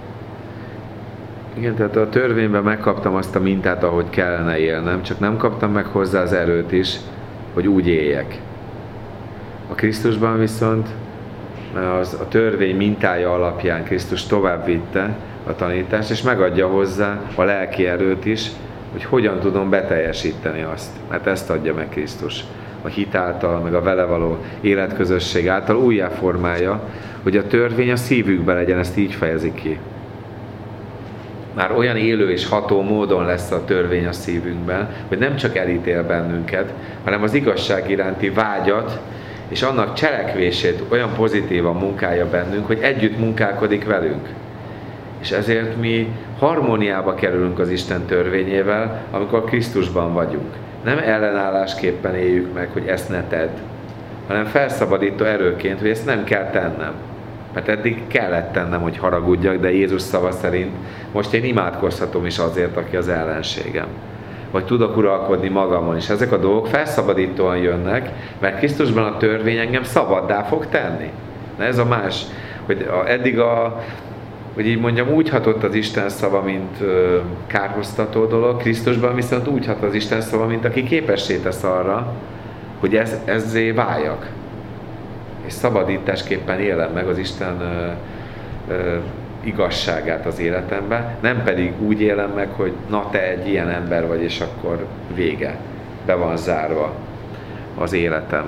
Igen, tehát a törvényben megkaptam azt a mintát, ahogy kellene élnem, csak nem kaptam meg hozzá az erőt is, hogy úgy éljek. A Krisztusban viszont az a törvény mintája alapján Krisztus tovább vitte a tanítást, és megadja hozzá a lelki erőt is, hogy hogyan tudom beteljesíteni azt. Mert ezt adja meg Krisztus. A hit által, meg a vele való életközösség által újjáformálja, hogy a törvény a szívükben legyen, ezt így fejezi ki. Már olyan élő és ható módon lesz a törvény a szívünkben, hogy nem csak elítél bennünket, hanem az igazság iránti vágyat és annak cselekvését olyan pozitívan munkálja bennünk, hogy együtt munkálkodik velünk. És ezért mi harmóniába kerülünk az Isten törvényével, amikor Krisztusban vagyunk. Nem ellenállásképpen éljük meg, hogy ezt ne tedd, hanem felszabadító erőként, hogy ezt nem kell tennem. Mert eddig kellett tennem, hogy haragudjak, de Jézus szava szerint most én imádkozhatom is azért, aki az ellenségem. vagy tudok uralkodni magamon. És ezek a dolgok felszabadítóan jönnek, mert Krisztusban a törvény engem szabaddá fog tenni. Na ez a más, hogy a, eddig a, hogy így mondjam, úgy hatott az Isten szava, mint ö, kárhoztató dolog, Krisztusban viszont úgy hat az Isten szava, mint aki képessé tesz arra, hogy ez, ezzé váljak. És szabadításképpen élem meg az Isten ö, ö, igazságát az életemben, nem pedig úgy élem meg, hogy na te egy ilyen ember vagy, és akkor vége. Be van zárva az életem.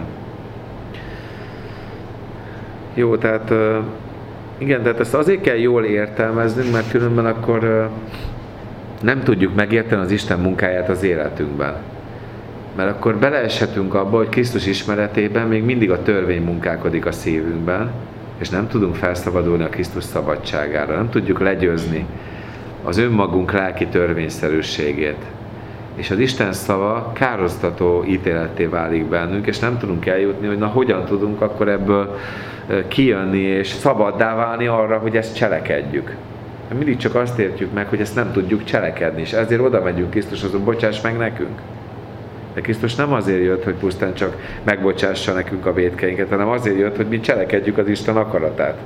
Jó, tehát igen, tehát ezt azért kell jól értelmeznünk, mert különben akkor nem tudjuk megérteni az Isten munkáját az életünkben. Mert akkor beleeshetünk abba, hogy Krisztus ismeretében még mindig a törvény munkálkodik a szívünkben, és nem tudunk felszabadulni a Krisztus szabadságára. Nem tudjuk legyőzni az önmagunk lelki törvényszerűségét. És az Isten szava károztató ítéletté válik bennünk, és nem tudunk eljutni, hogy na hogyan tudunk akkor ebből kijönni, és szabaddá válni arra, hogy ezt cselekedjük. Mindig csak azt értjük meg, hogy ezt nem tudjuk cselekedni, és ezért oda megyünk Krisztushoz, hogy bocsáss meg nekünk. De Krisztus nem azért jött, hogy pusztán csak megbocsássa nekünk a vétkeinket, hanem azért jött, hogy mi cselekedjük az Isten akaratát.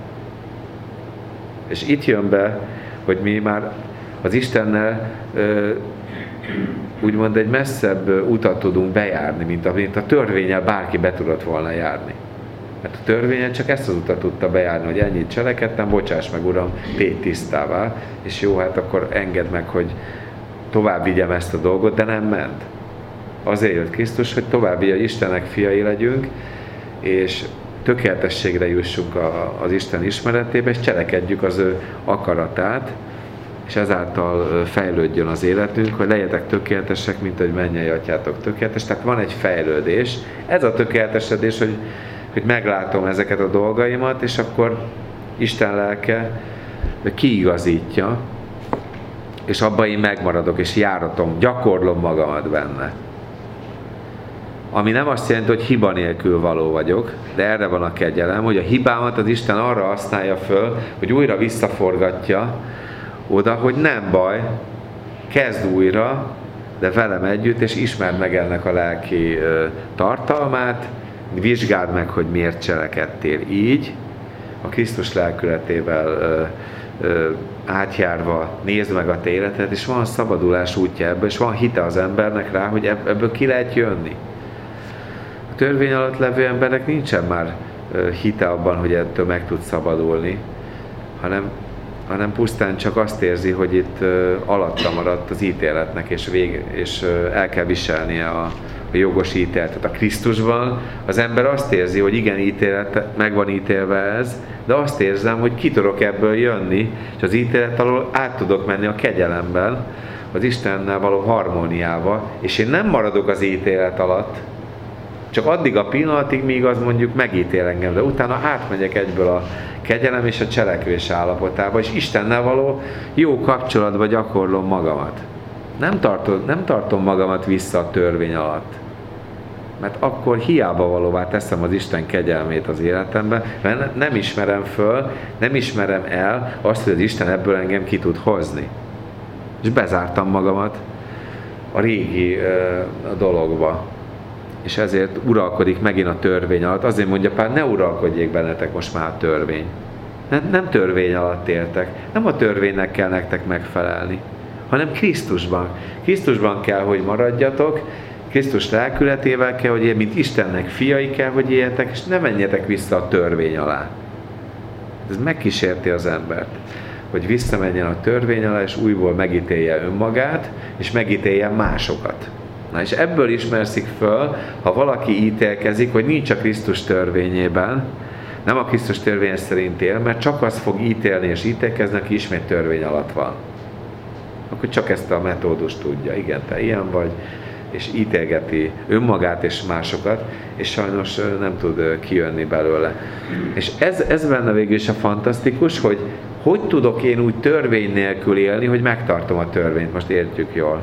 És itt jön be, hogy mi már az Istennel ö, úgymond egy messzebb utat tudunk bejárni, mint a, mint a törvénnyel bárki be tudott volna járni. Mert a törvényen csak ezt az utat tudta bejárni, hogy ennyit cselekedtem, bocsáss meg, Uram, tégy tisztává, és jó, hát akkor engedd meg, hogy tovább vigyem ezt a dolgot, de nem ment. Azért jött Krisztus, hogy tovább vigye, hogy Istennek fiai legyünk, és tökéletességre jussunk a, az Isten ismeretébe, és cselekedjük az ő akaratát, és ezáltal fejlődjön az életünk, hogy legyetek tökéletesek, mint ahogy mennyei atyátok tökéletes. Tehát van egy fejlődés. Ez a tökéletesedés, hogy, hogy meglátom ezeket a dolgaimat, és akkor Isten lelke kiigazítja, és abban én megmaradok, és járatom, gyakorlom magamat benne. Ami nem azt jelenti, hogy hiba nélkül való vagyok, de erre van a kegyelem, hogy a hibámat az Isten arra használja föl, hogy újra visszaforgatja oda, hogy nem baj, kezd újra, de velem együtt, és ismerd meg ennek a lelki ö, tartalmát, vizsgáld meg, hogy miért cselekedtél így, a Krisztus lelkületével ö, ö, átjárva nézd meg a te életed, és van szabadulás útja ebből, és van hite az embernek rá, hogy ebből ki lehet jönni. A törvény alatt levő embernek nincsen már hite abban, hogy ettől meg tud szabadulni, hanem, hanem pusztán csak azt érzi, hogy itt alatta maradt az ítéletnek, és, vég, és el kell viselnie a, a jogos ítéletet. A Krisztusban az ember azt érzi, hogy igen, ítélet, meg van ítélve ez, de azt érzem, hogy ki tudok ebből jönni, és az ítélet alól át tudok menni a kegyelemben, az Istennel való harmóniába, és én nem maradok az ítélet alatt, csak addig a pillanatig, míg az mondjuk megítél engem, de utána átmegyek egyből a kegyelem és a cselekvés állapotába, és Istennel való jó kapcsolatba gyakorlom magamat. Nem tartom, nem tartom magamat vissza a törvény alatt, mert akkor hiába valóvá teszem az Isten kegyelmét az életemben, mert nem ismerem föl, nem ismerem el azt, hogy az Isten ebből engem ki tud hozni. És bezártam magamat a régi uh, dologba. És ezért uralkodik megint a törvény alatt. Azért mondja Pál, ne uralkodjék bennetek most már a törvény. Nem, nem törvény alatt éltek. Nem a törvénynek kell nektek megfelelni, hanem Krisztusban. Krisztusban kell, hogy maradjatok, Krisztus lelkületével kell, hogy élj, mint Istennek fiai kell, hogy éljetek, és ne menjetek vissza a törvény alá. Ez megkísérti az embert, hogy visszamenjen a törvény alá, és újból megítélje önmagát, és megítélje másokat. Na és ebből ismerszik föl, ha valaki ítélkezik, hogy nincs a Krisztus törvényében, nem a Krisztus törvény szerint él, mert csak az fog ítélni és ítélkezni, aki ismét törvény alatt van. Akkor csak ezt a metódust tudja. Igen, te ilyen vagy, és ítélgeti önmagát és másokat, és sajnos nem tud kijönni belőle. És ez, ez benne végül is a fantasztikus, hogy hogy tudok én úgy törvény nélkül élni, hogy megtartom a törvényt, most értjük jól.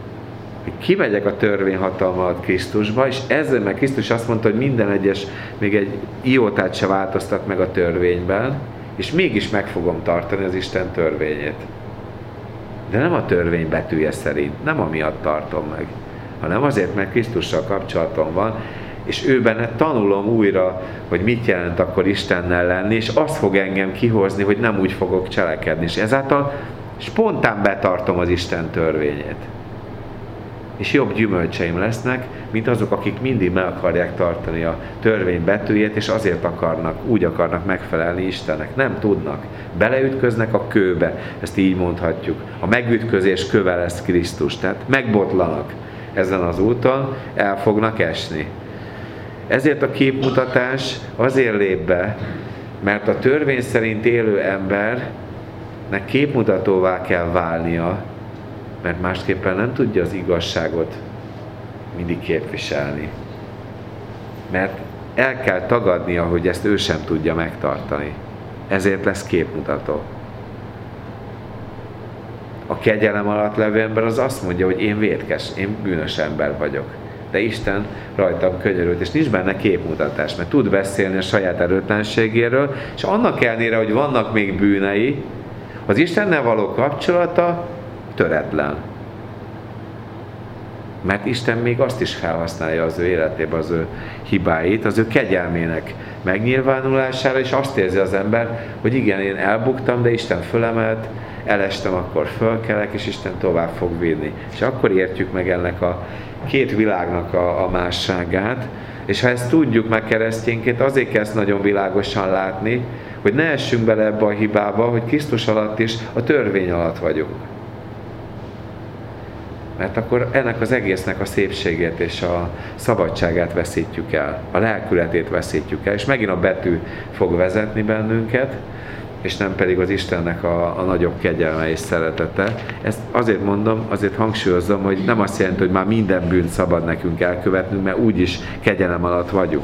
Kimegyek a törvény hatalma alatt Krisztusba, és ezzel meg Krisztus azt mondta, hogy minden egyes, még egy iótát se változtat meg a törvényben, és mégis meg fogom tartani az Isten törvényét. De nem a törvény betűje szerint, nem amiatt tartom meg, hanem azért, mert Krisztussal kapcsolatom van, és őben tanulom újra, hogy mit jelent akkor Istennel lenni, és az fog engem kihozni, hogy nem úgy fogok cselekedni. És ezáltal spontán betartom az Isten törvényét. És jobb gyümölcseim lesznek, mint azok, akik mindig meg akarják tartani a törvény betűjét, és azért akarnak, úgy akarnak megfelelni Istennek. Nem tudnak. Beleütköznek a kőbe, ezt így mondhatjuk. A megütközés köve lesz Krisztus, tehát megbotlanak ezen az úton, el fognak esni. Ezért a képmutatás azért lép be, mert a törvény szerint élő embernek képmutatóvá kell válnia, mert másképpen nem tudja az igazságot mindig képviselni. Mert el kell tagadnia, hogy ezt ő sem tudja megtartani. Ezért lesz képmutató. A kegyelem alatt levő ember az azt mondja, hogy én vétkes, én bűnös ember vagyok. De Isten rajtam könyörült, és nincs benne képmutatás, mert tud beszélni a saját erőtlenségéről, és annak ellenére, hogy vannak még bűnei, az Istennel való kapcsolata töretlen. Mert Isten még azt is felhasználja az ő életében, az ő hibáit, az ő kegyelmének megnyilvánulására, és azt érzi az ember, hogy igen, én elbuktam, de Isten fölemelt, elestem, akkor fölkelek, és Isten tovább fog vinni. És akkor értjük meg ennek a két világnak a, a másságát, és ha ezt tudjuk meg keresztényként, azért kell ezt nagyon világosan látni, hogy ne essünk bele ebbe a hibába, hogy Krisztus alatt is a törvény alatt vagyunk. Mert akkor ennek az egésznek a szépségét és a szabadságát veszítjük el, a lelkületét veszítjük el, és megint a betű fog vezetni bennünket, és nem pedig az Istennek a, a nagyobb kegyelme és szeretete. Ezt azért mondom, azért hangsúlyozom, hogy nem azt jelenti, hogy már minden bűnt szabad nekünk elkövetnünk, mert úgyis kegyelem alatt vagyunk.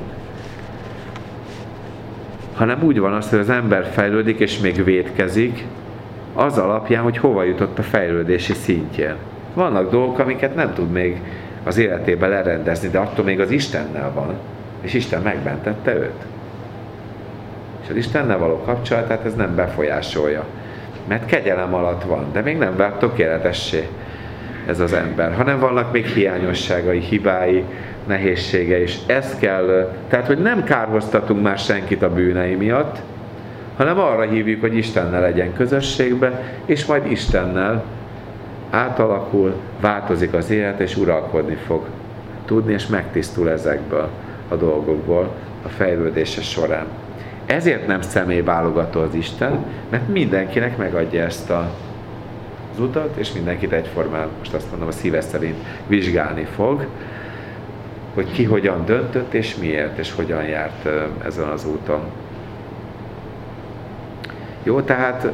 Hanem úgy van az, hogy az ember fejlődik és még vétkezik, az alapján, hogy hova jutott a fejlődési szintjén. Vannak dolgok, amiket nem tud még az életében lerendezni, de attól még az Istennel van, és Isten megmentette őt. És az Istennel való kapcsolatát ez nem befolyásolja. Mert kegyelem alatt van, de még nem vált tökéletessé ez az ember, hanem vannak még hiányosságai, hibái, nehézsége, és ez kell, tehát hogy nem kárhoztatunk már senkit a bűnei miatt, hanem arra hívjuk, hogy Istennel legyen közösségbe, és majd Istennel átalakul, változik az élet, és uralkodni fog tudni, és megtisztul ezekből a dolgokból a fejlődése során. Ezért nem személyválogató az Isten, mert mindenkinek megadja ezt a, az utat, és mindenkit egyformán, most azt mondom, a szíve szerint vizsgálni fog, hogy ki hogyan döntött, és miért, és hogyan járt ezen az úton. Jó, tehát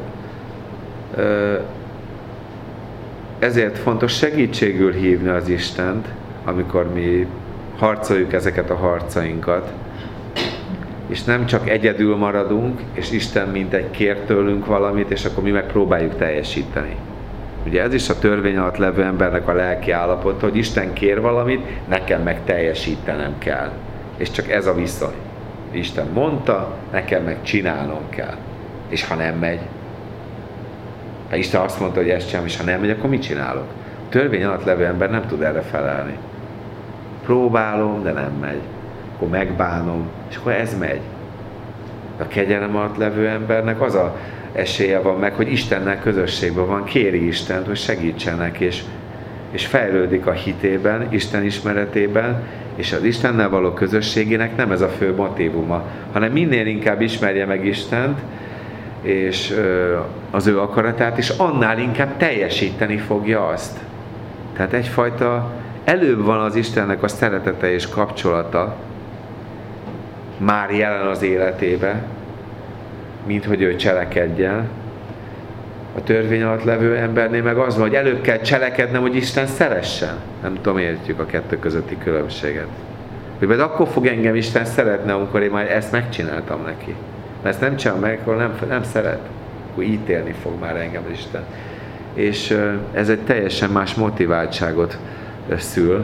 ezért fontos segítségül hívni az Istent, amikor mi harcoljuk ezeket a harcainkat, és nem csak egyedül maradunk, és Isten mintegy kér tőlünk valamit, és akkor mi megpróbáljuk teljesíteni. Ugye ez is a törvény alatt levő embernek a lelki állapota, hogy Isten kér valamit, nekem meg teljesítenem kell. És csak ez a viszony. Isten mondta, nekem meg csinálnom kell. És ha nem megy, ha Isten azt mondta, hogy ezt csinálom, és ha nem megy, akkor mit csinálok? A törvény alatt levő ember nem tud erre felelni. Próbálom, de nem megy. Akkor megbánom, és akkor ez megy. A kegyelem alatt levő embernek az a esélye van meg, hogy Istennel közösségben van, kéri Istent, hogy segítsenek, és, és fejlődik a hitében, Isten ismeretében, és az Istennel való közösségének nem ez a fő motívuma, hanem minél inkább ismerje meg Istent, és ö, az ő akaratát, és annál inkább teljesíteni fogja azt. Tehát egyfajta előbb van az Istennek a szeretete és kapcsolata, már jelen az életébe, mint hogy ő cselekedjen. A törvény alatt levő embernél meg az van, hogy előbb kell cselekednem, hogy Isten szeressen. Nem tudom, értjük a kettő közötti különbséget. Hogy majd akkor fog engem Isten szeretni, amikor én majd ezt megcsináltam neki. Mert ezt nem csinálom meg, akkor nem, nem szeret. Akkor ítélni fog már engem az Isten. És ez egy teljesen más motiváltságot szül.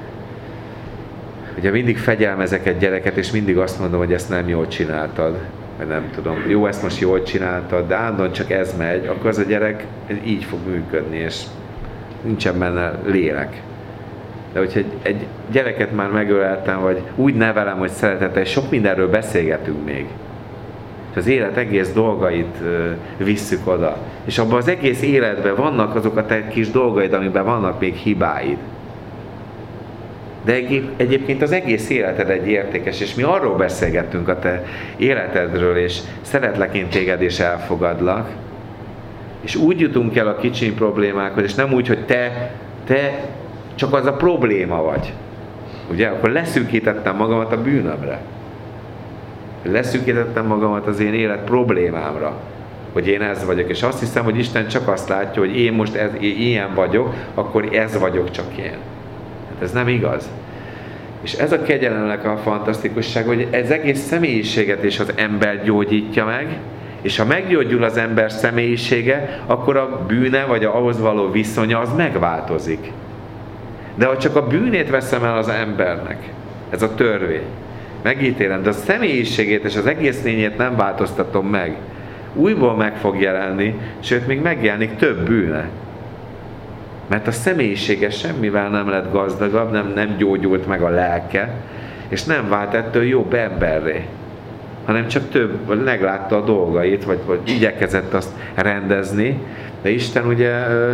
Ugye mindig fegyelmezek egy gyereket, és mindig azt mondom, hogy ezt nem jól csináltad. vagy nem tudom, jó, ezt most jól csináltad, de állandóan csak ez megy, akkor az a gyerek így fog működni, és nincsen benne lélek. De hogyha egy, egy gyereket már megöleltem, vagy úgy nevelem, hogy szeretettel, és sok mindenről beszélgetünk még, és az élet egész dolgait ö, visszük oda, és abban az egész életben vannak azok a te kis dolgaid, amiben vannak még hibáid. De egyébként az egész életed egy értékes, és mi arról beszélgettünk a te életedről, és szeretlek én téged, és elfogadlak, és úgy jutunk el a kicsi problémákhoz, és nem úgy, hogy te, te csak az a probléma vagy. Ugye? Akkor leszűkítettem magamat a bűnömre. Leszűkítettem magamat az én élet problémámra, hogy én ez vagyok, és azt hiszem, hogy Isten csak azt látja, hogy én most ez, én ilyen vagyok, akkor ez vagyok csak én. Hát ez nem igaz. És ez a kegyelemnek a fantasztikusság, hogy ez egész személyiséget és az ember gyógyítja meg, és ha meggyógyul az ember személyisége, akkor a bűne vagy a ahhoz való viszonya az megváltozik. De ha csak a bűnét veszem el az embernek, ez a törvény, megítélem, de a személyiségét és az egész lényét nem változtatom meg, újból meg fog jelenni, sőt még megjelenik több bűne. Mert a személyisége semmivel nem lett gazdagabb, nem, nem gyógyult meg a lelke, és nem vált ettől jobb emberré, hanem csak több, meglátta a dolgait, vagy, vagy igyekezett azt rendezni, de Isten ugye ö,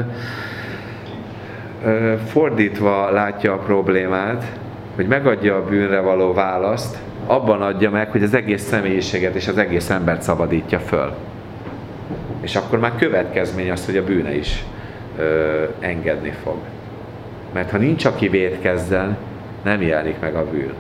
ö, fordítva látja a problémát, hogy megadja a bűnre való választ, abban adja meg, hogy az egész személyiséget és az egész embert szabadítja föl. És akkor már következmény az, hogy a bűne is Ö, engedni fog. Mert ha nincs, aki vétkezzen, nem jelenik meg a bűn.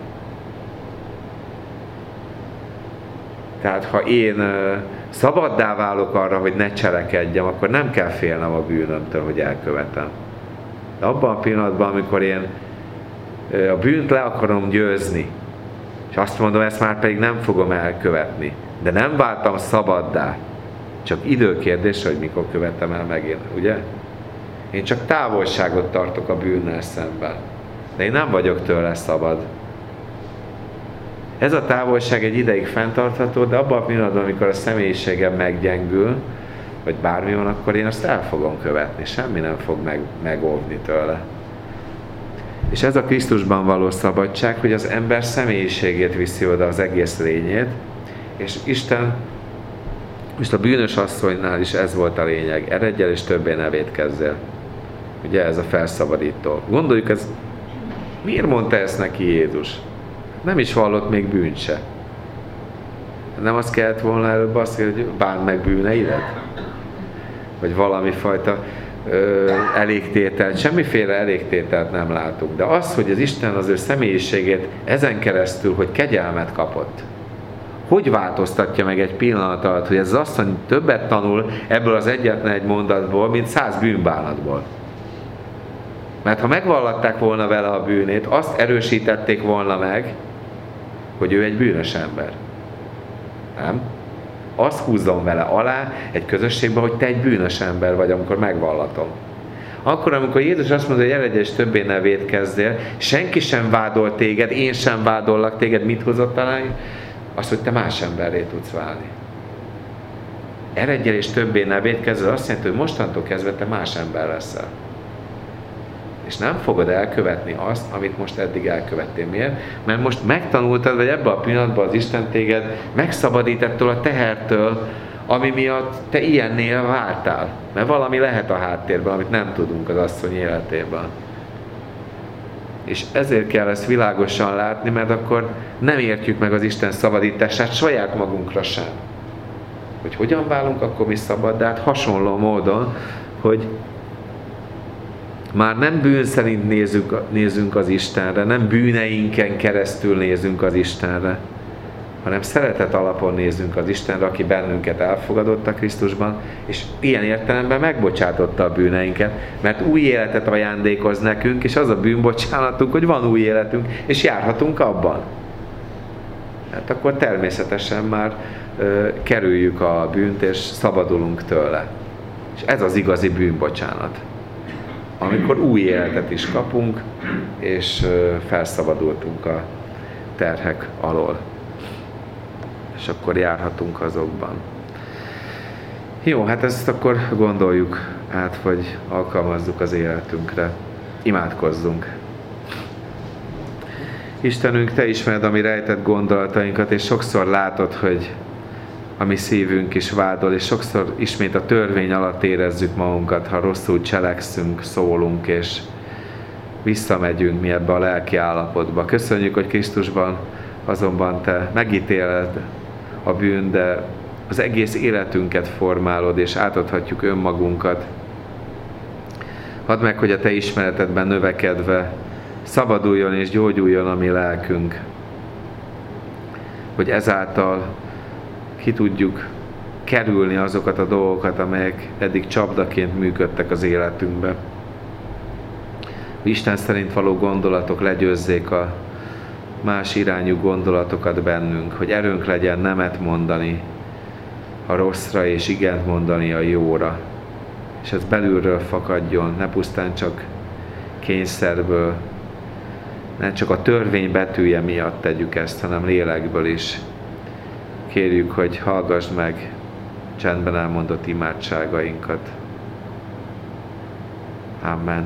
Tehát ha én ö, szabaddá válok arra, hogy ne cselekedjem, akkor nem kell félnem a bűnömtől, hogy elkövetem. De abban a pillanatban, amikor én ö, a bűnt le akarom győzni, és azt mondom, ezt már pedig nem fogom elkövetni, de nem váltam szabaddá, csak időkérdés, hogy mikor követem el megint, ugye? Én csak távolságot tartok a bűnnel szemben. De én nem vagyok tőle szabad. Ez a távolság egy ideig fenntartható, de abban a pillanatban, amikor a személyiségem meggyengül, vagy bármi van, akkor én azt el fogom követni. Semmi nem fog meg, megóvni tőle. És ez a Krisztusban való szabadság, hogy az ember személyiségét viszi oda, az egész lényét, és Isten, most a bűnös asszonynál is ez volt a lényeg. Eredj el, és többé ne vétkezzél. Ugye ez a felszabadító. Gondoljuk, ez, miért mondta ezt neki Jézus? Nem is vallott még bűnt se. Nem azt kellett volna előbb azt, hogy bánd meg bűneidet? Vagy valami fajta ö, elégtételt. Semmiféle elégtételt nem látunk. De az, hogy az Isten az ő személyiségét ezen keresztül, hogy kegyelmet kapott, hogy változtatja meg egy pillanat alatt, hogy ez az asszony többet tanul ebből az egyetlen egy mondatból, mint száz bűnbánatból. Mert ha megvallatták volna vele a bűnét, azt erősítették volna meg, hogy ő egy bűnös ember. Nem? Azt húzzon vele alá egy közösségben, hogy te egy bűnös ember vagy, amikor megvallatom. Akkor, amikor Jézus azt mondja, hogy eredj és többé ne vétkezzél, senki sem vádol téged, én sem vádollak téged, mit hozott alá? Az, hogy te más emberré tudsz válni. Eredj el és többé ne vétkezzél, azt jelenti, hogy mostantól kezdve te más ember leszel. És nem fogod elkövetni azt, amit most eddig elkövettél. Miért? Mert most megtanultad, vagy ebben a pillanatban az Isten téged megszabadít ettől a tehertől, ami miatt te ilyennél vártál. Mert valami lehet a háttérben, amit nem tudunk az asszony életében. És ezért kell ezt világosan látni, mert akkor nem értjük meg az Isten szabadítását saját magunkra sem. Hogy hogyan válunk akkor mi szabaddá, hát hasonló módon, hogy már nem bűn szerint nézünk, nézünk az Istenre, nem bűneinken keresztül nézünk az Istenre, hanem szeretet alapon nézünk az Istenre, aki bennünket elfogadott a Krisztusban, és ilyen értelemben megbocsátotta a bűneinket, mert új életet ajándékoz nekünk, és az a bűnbocsánatunk, hogy van új életünk, és járhatunk abban. Hát akkor természetesen már ö, kerüljük a bűnt, és szabadulunk tőle. És ez az igazi bűnbocsánat. Amikor új életet is kapunk, és ö, felszabadultunk a terhek alól. és akkor járhatunk azokban. Jó, hát ezt akkor gondoljuk át, vagy alkalmazzuk az életünkre. Imádkozzunk! Istenünk, Te ismered a mi rejtett gondolatainkat, és sokszor látod, hogy a mi szívünk is vádol, és sokszor ismét a törvény alatt érezzük magunkat, ha rosszul cselekszünk, szólunk, és visszamegyünk mi ebbe a lelki állapotba. Köszönjük, hogy Krisztusban azonban Te megítéled a bűn, de az egész életünket formálod, és átadhatjuk önmagunkat. Add meg, hogy a Te ismeretedben növekedve szabaduljon és gyógyuljon a mi lelkünk, hogy ezáltal ki tudjuk kerülni azokat a dolgokat, amelyek eddig csapdaként működtek az életünkbe. Hogy Isten szerint való gondolatok legyőzzék a más irányú gondolatokat bennünk, hogy erőnk legyen nemet mondani a rosszra, és igent mondani a jóra. És ez belülről fakadjon, ne pusztán csak kényszerből, ne csak a törvény betűje miatt tegyük ezt, hanem lélekből is. Kérjük, hogy hallgassd meg csendben elmondott imádságainkat. Amen.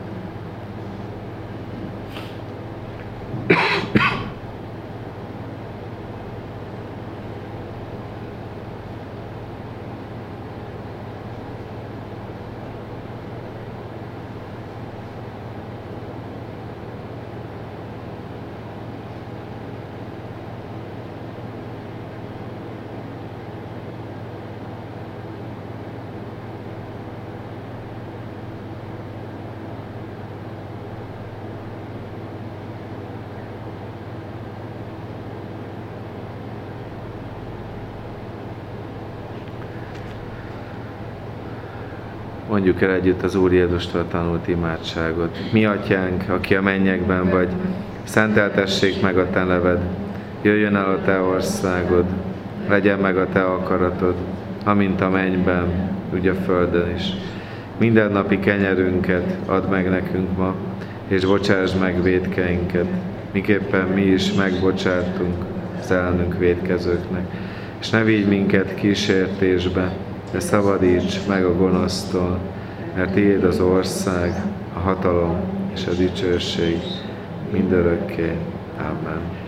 Mondjuk el együtt az Úr Jézustól tanult imádságot. Mi atyánk, aki a mennyekben vagy, szenteltessék meg a Te neved, jöjjön el a Te országod, legyen meg a Te akaratod, amint a mennyben, úgy a földön is. Mindennapi kenyerünket add meg nekünk ma, és bocsásd meg vétkeinket, miképpen mi is megbocsátunk az ellenünk vétkezőknek. És ne vigy minket kísértésbe, de szabadíts meg a gonosztól, mert Tiéd az ország, a hatalom és a dicsőség mindörökké. Amen.